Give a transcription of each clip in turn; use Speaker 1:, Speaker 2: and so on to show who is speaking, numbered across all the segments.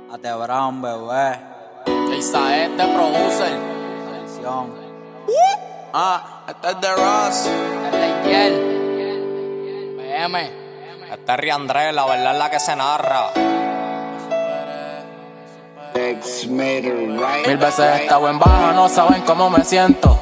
Speaker 1: A The Brown, bebé.
Speaker 2: Quizá este producer.
Speaker 1: Atención.
Speaker 2: Este es The Ross.
Speaker 1: Este es Leitiel.
Speaker 2: BM. Este es Riandré, la verdad es la que se narra. Mil veces he estado en baja, no saben cómo me siento,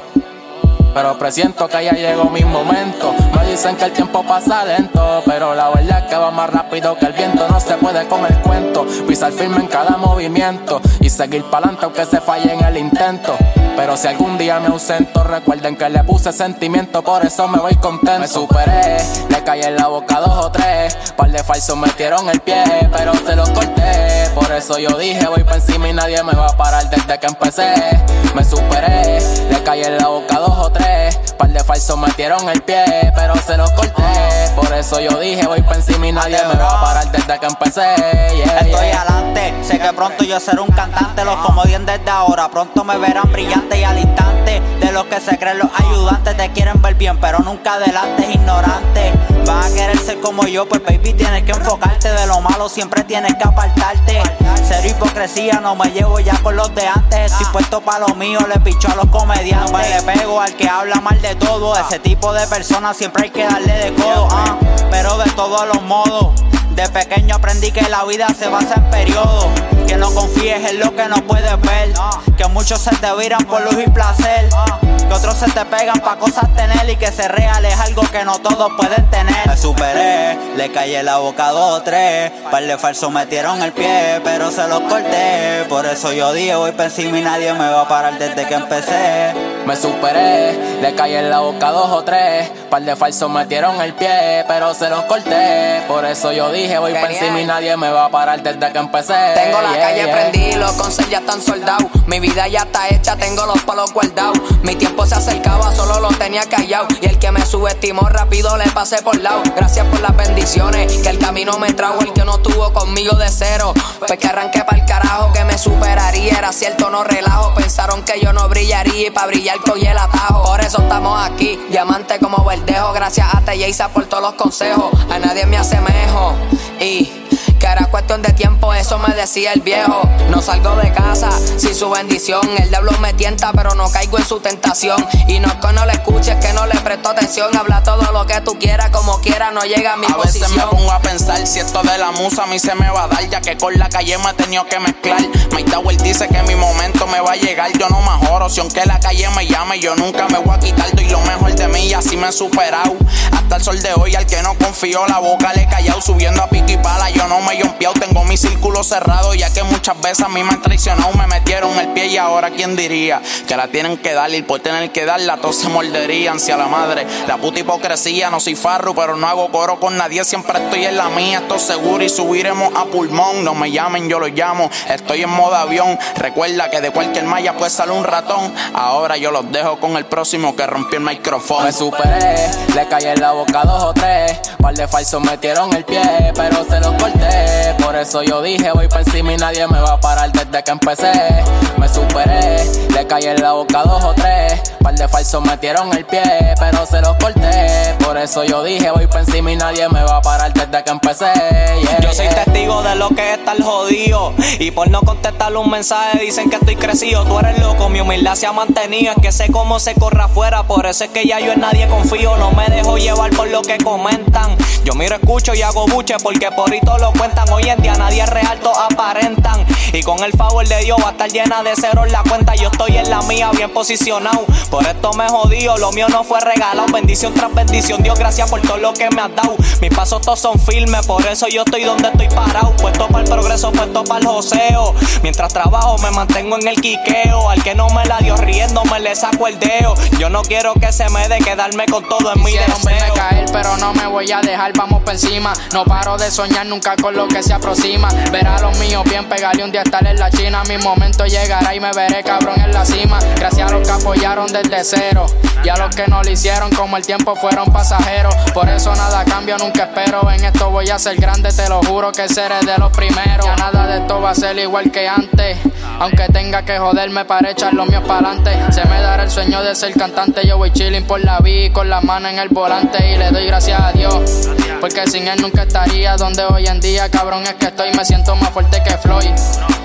Speaker 2: pero presiento que ya llegó mi momento. Me dicen que el tiempo pasa lento, pero la verdad es que va más rápido que el viento. No se puede con el cuento, pisar firme en cada movimiento y seguir pa'lante aunque se falle en el intento. Pero si algún día me ausento, recuerden que le puse sentimiento, por eso me voy contento. Me superé, le caí en la boca 2 o 3. Par de falsos metieron el pie, pero se los corté. Por eso yo dije, voy pa' encima y nadie me va a parar desde que empecé. Me superé, le caí en la boca 2 o 3. Par de falsos metieron el pie, pero se los corté. Por eso yo dije, voy pa' encima y nadie me va a parar desde que empecé.
Speaker 1: Estoy adelante, sé que pronto yo seré un cantante. Los comodien desde ahora, pronto me verán brillante y al instante. De los que se creen los ayudantes, te quieren ver bien, pero nunca adelante, es ignorante. Vas a querer ser como yo, pues baby tienes que enfocarte. De lo malo siempre tienes que apartarte. Cero hipocresía, no me llevo ya con los de antes. Estoy puesto pa' lo mío, le picho a los comediantes. Le pego al que habla mal de todo. Ese tipo de personas siempre hay que darle de codo, pero de todos los modos. De pequeño aprendí que la vida se basa en periodos. Que no confíes en lo que no puedes ver. Que muchos se te viran por luz y placer. Que otros se te pegan pa' cosas tener. Y que ser real es algo que no todos pueden tener. Me superé, le caí en la boca 2 o 3. Par de falsos metieron el pie, pero se los corté. Por eso yo dije, voy pa' encima y nadie me va a parar desde que empecé.
Speaker 2: Me superé, le caí en la boca 2 o 3. Par de falsos metieron el pie, pero se los corté. Por eso yo dije, voy pa' encima y nadie me va a parar desde que empecé.
Speaker 3: Tengo la calle prendida, los concerts ya están soldados. Mi vida ya está hecha, tengo los palos guardados. Mi tiempo se acercaba, solo lo tenía callado. Y el que me subestimó rápido le pasé por lado. Gracias por las bendiciones, que el camino me trajo. El que no estuvo conmigo de cero, pues que arranqué pa'l carajo. Que me superaría, era cierto, no relajo. Pensaron que yo no brillaría y pa' brillar cogí el atajo. Por eso estamos aquí, diamante como verdejo. Gracias a Teyeisa por todos los consejos, a nadie me asemejo. Y que era cuestión de tiempo, eso me decía el viejo. No salgo de casa sin su bendición. El diablo me tienta, pero no caigo en su tentación. Y no que no le escuches, que no le presto atención. Habla todo lo que tú quieras, como quiera, no llega a mi posición.
Speaker 2: A veces me pongo a pensar si esto de la musa a mí se me va a dar, ya que con la calle me he tenido que mezclar. Mike Tower dice que mi momento me va a llegar. Yo no me joro, si aunque la calle me llame, yo nunca me voy a quitar. Doy lo mejor de mí y así me he superado. Hasta el sol de hoy, al que no confío, la boca le he callado. Subiendo a pico y pala, yo no me he yompeado. Tengo mi círculo cerrado, ya que muchas veces a mí me han traicionado. Me metieron el pie y ahora quién diría que la tienen que dar, y por tener que darla todos se morderían. Si a la madre, la puta hipocresía. No soy farru, pero no hago coro con nadie, siempre estoy en la mía. Estoy seguro y subiremos a pulmón. No me llamen, yo lo llamo, estoy en modo avión. Recuerda que de cualquier malla puede salir un ratón. Ahora yo los dejo con el próximo que rompió el micrófono.
Speaker 3: Me superé, le caí en la boca 2 o 3. Par de falsos metieron el pie, pero se los corté. Por eso yo dije, voy pa' encima y nadie me va a parar desde que empecé. Me superé, le caí en la boca 2 o 3. Par de falsos metieron el pie, pero se los corté. Por eso yo dije, voy pa' encima y nadie me va a parar desde que empecé.
Speaker 4: Yo soy testigo de lo que es estar jodido, y por no contestarle un mensaje dicen que estoy crecido. Tú eres loco, mi humildad se ha mantenido. Es que sé cómo se corre afuera, por eso es que ya yo en nadie confío. No me dejo llevar por lo que comentan. Yo miro, escucho y hago buche porque por ahí todo lo cuentan. Hoy en día nadie es real, todos aparentan. Y con el favor de Dios va a estar llena de ceros la cuenta. Yo estoy en la mía bien posicionado. Por esto me jodío, lo mío no fue regalado. Bendición tras bendición, Dios gracias por todo lo que me has dado. Mis pasos todos son firmes, por eso yo estoy donde estoy parado. Puesto para el progreso, puesto para el joseo. Mientras trabajo me mantengo en el quiqueo. Al que no me la dio riendo me le saco el dedo. Yo no quiero que se me dé quedarme con todo en mi deseo.
Speaker 3: Verme caer, pero no me voy a dejar, vamos por encima. No paro de soñar nunca con lo que se aproxima. Ver a los míos bien, pegarle un día estar en la China. Mi momento llegará y me veré cabrón en la cima. Gracias a los que apoyaron desde cero y a los que no lo hicieron, como el tiempo fueron pasajeros. Por eso nada cambio, nunca espero. En esto voy a ser grande, te lo juro que seré de los primeros. Ya nada de esto va a ser igual que antes, aunque tenga que joderme para echar los míos pa'lante. Se me dará el sueño de ser cantante. Yo voy chilling por la vida con las manos en el volante. Y le doy gracias a Dios, porque sin él nunca estaría donde hoy en día. Cabrón, es que estoy, me siento más fuerte que Floyd.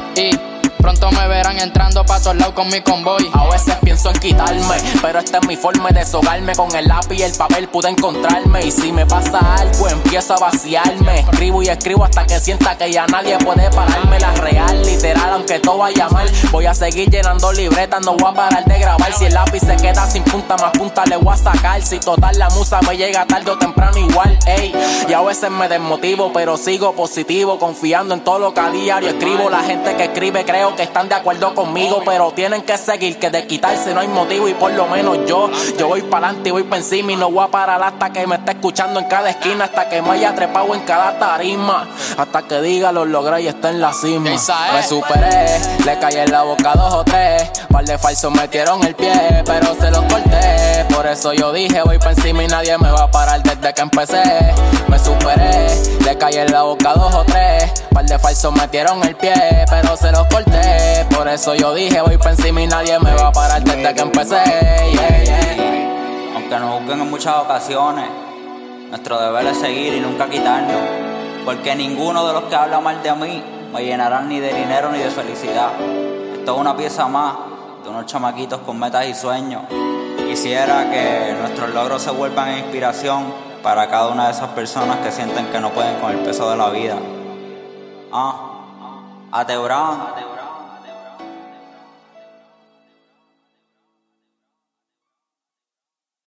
Speaker 3: Pronto me verán entrando pa' todos lados con mi convoy.
Speaker 2: A veces pienso en quitarme, pero esta es mi forma de deshogarme. Con el lápiz y el papel pude encontrarme. Y si me pasa algo, empiezo a vaciarme. Escribo y escribo hasta que sienta que ya nadie puede pararme. La real, literal, aunque todo vaya mal. Voy a seguir llenando libretas, no voy a parar de grabar. Si el lápiz se queda sin punta, más punta le voy a sacar. Si total la musa me llega tarde o temprano igual, ey. Y a veces me desmotivo, pero sigo positivo, confiando en todo lo que a diario escribo. La gente que escribe creo que están de acuerdo conmigo, pero tienen que seguir, que de quitarse no hay motivo. Y por lo menos yo voy pa'lante y voy pa' encima. Y no voy a parar hasta que me esté escuchando en cada esquina, hasta que me haya trepado en cada tarima, hasta que diga lo logré y esté en la cima. Me superé, le caí en la boca 2 o 3. Par de falsos metieron el pie, pero se los corté. Por eso yo dije voy pa' encima y nadie me va a parar desde que empecé. Me superé, le caí en la boca 2 o 3. Par de falsos metieron el pie, pero se los corté. Por eso yo dije voy pa' encima y nadie me va a parar desde que empecé.
Speaker 1: Aunque nos juzguen en muchas ocasiones, nuestro deber es seguir y nunca quitarnos, porque ninguno de los que habla mal de mí me llenarán ni de dinero ni de felicidad. Esto es una pieza más de unos chamaquitos con metas y sueños. Quisiera que nuestros logros se vuelvan inspiración para cada una de esas personas que sienten que no pueden con el peso de la vida. Atebran.